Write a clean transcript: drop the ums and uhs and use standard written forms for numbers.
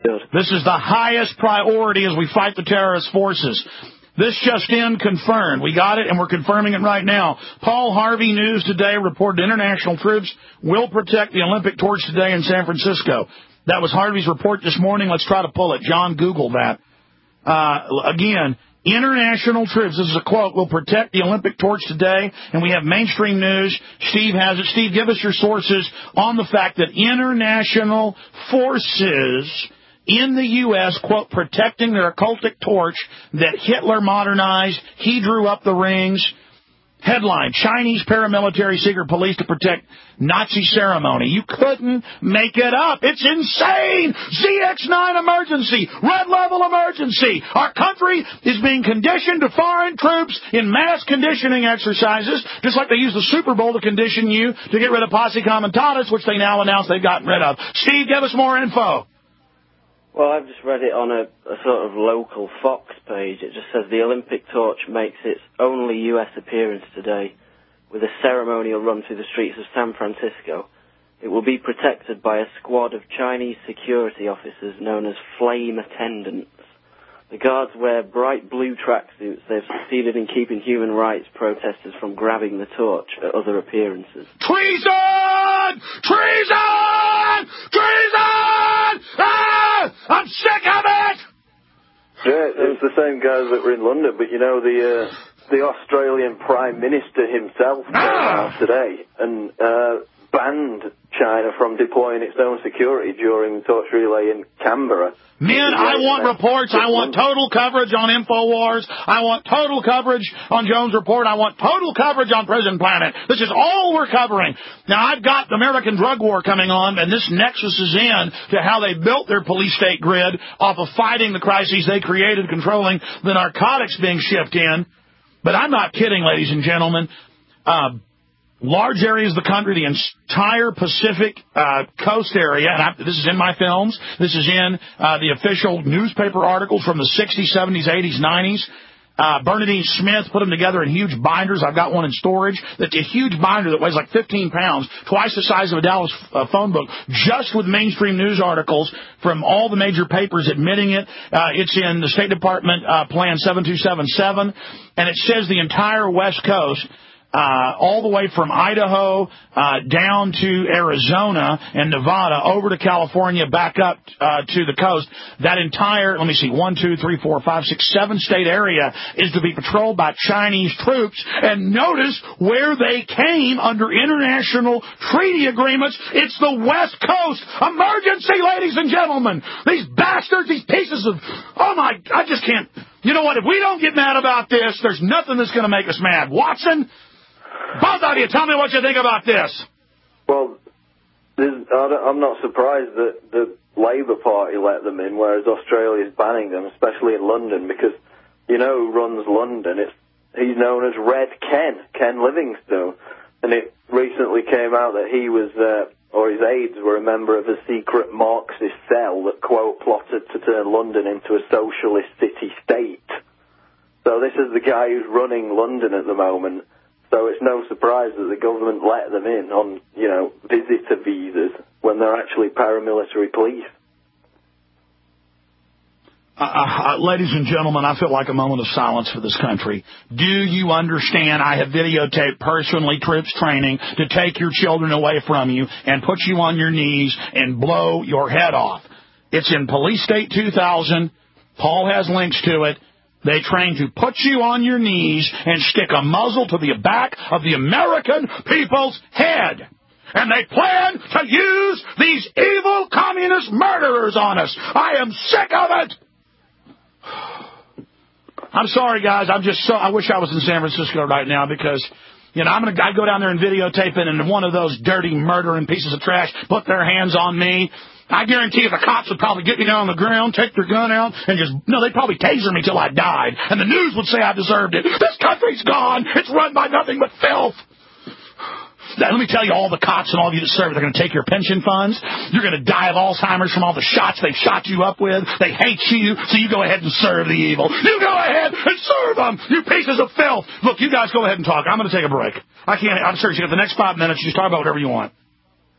Good. This is the highest priority as we fight the terrorist forces. This just in confirmed. We got it, and we're confirming it right now. Paul Harvey News Today reported international troops will protect the Olympic torch today in San Francisco. That was Harvey's report this morning. Let's try to pull it. John, Google that. Again, international troops, this is a quote, will protect the Olympic torch today, and we have mainstream news. Steve has it. Steve, give us your sources on the fact that international forces in the U.S., quote, protecting their occultic torch that Hitler modernized. He drew up the rings. Headline, Chinese paramilitary secret police to protect Nazi ceremony. You couldn't make it up. It's insane. ZX9 emergency. Red level emergency. Our country is being conditioned to foreign troops in mass conditioning exercises, just like they use the Super Bowl to condition you to get rid of posse comitatus, which they now announce they've gotten rid of. Steve, give us more info. Well, I've just read it on a sort of local Fox page. It just says the Olympic torch makes its only U.S. appearance today with a ceremonial run through the streets of San Francisco. It will be protected by a squad of Chinese security officers known as flame attendants. The guards wear bright blue tracksuits. They've succeeded in keeping human rights protesters from grabbing the torch at other appearances. Treason! Treason! Treason! Ah! I'm sick of it! Yeah, it's the same guys that were in London, but you know, the Australian Prime Minister himself came out today and banned China from deploying its own security during the torch relay in Canberra. Men, I want reports. I want total coverage on InfoWars. I want total coverage on Jones Report. I want total coverage on Prison Planet. This is all we're covering. Now, I've got the American drug war coming on, and this nexus is in to how they built their police-state grid off of fighting the crises they created, controlling the narcotics being shipped in. But I'm not kidding, ladies and gentlemen. Large areas of the country, the entire Pacific coast area, and this is in my films, this is in the official newspaper articles from the 60s, 70s, 80s, 90s. Bernadine Smith put them together in huge binders. I've got one in storage. That's a huge binder that weighs like 15 pounds, twice the size of a Dallas phone book, just with mainstream news articles from all the major papers admitting it. It's in the State Department Plan 7277, and it says the entire West Coast, all the way from Idaho down to Arizona and Nevada over to California, back up to the coast. That entire, 7 state area is to be patrolled by Chinese troops. And notice where they came under international treaty agreements. It's the West Coast. Emergency, ladies and gentlemen. These bastards, these pieces of, I just can't. You know what? If we don't get mad about this, there's nothing that's going to make us mad. Watson, both of you, tell me what you think about this. Well, I'm not surprised that the Labour Party let them in, whereas Australia's banning them, especially in London, because you know who runs London. He's known as Red Ken Livingstone, and it recently came out that he was, or his aides were a member of a secret Marxist cell that, quote, plotted to turn London into a socialist city-state. So this is the guy who's running London at the moment. So it's no surprise that the government let them in on, visitor visas when they're actually paramilitary police. Ladies and gentlemen, I feel like a moment of silence for this country. Do you understand? I have videotaped personally troops training to take your children away from you and put you on your knees and blow your head off. It's in Police State 2000. Paul has links to it. They train to put you on your knees and stick a muzzle to the back of the American people's head. And they plan to use these evil communist murderers on us. I am sick of it. I'm sorry, guys. I wish I was in San Francisco right now because, I'd go down there and videotape it, and one of those dirty murdering pieces of trash put their hands on me. I guarantee you the cops would probably get me down on the ground, take their gun out, and they'd probably taser me till I died. And the news would say I deserved it. This country's gone. It's run by nothing but filth. Now, let me tell you, all the cops and all of you that serve, they're going to take your pension funds. You're going to die of Alzheimer's from all the shots they've shot you up with. They hate you, so you go ahead and serve the evil. You go ahead and serve them, you pieces of filth. Look, you guys go ahead and talk. I'm going to take a break. I'm serious. You got the next 5 minutes. You just talk about whatever you want.